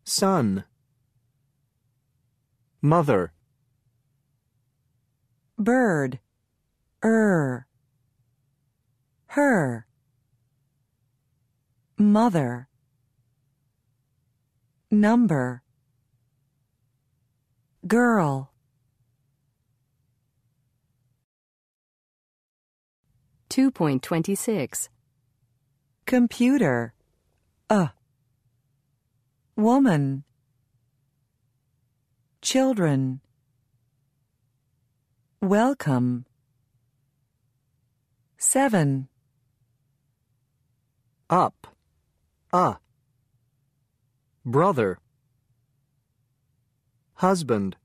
Son. Mother. Bird. Her. Mother. Number. Girl. 2.26. Computer. Woman. Children. Welcome. 7. Up. Brother. Husband.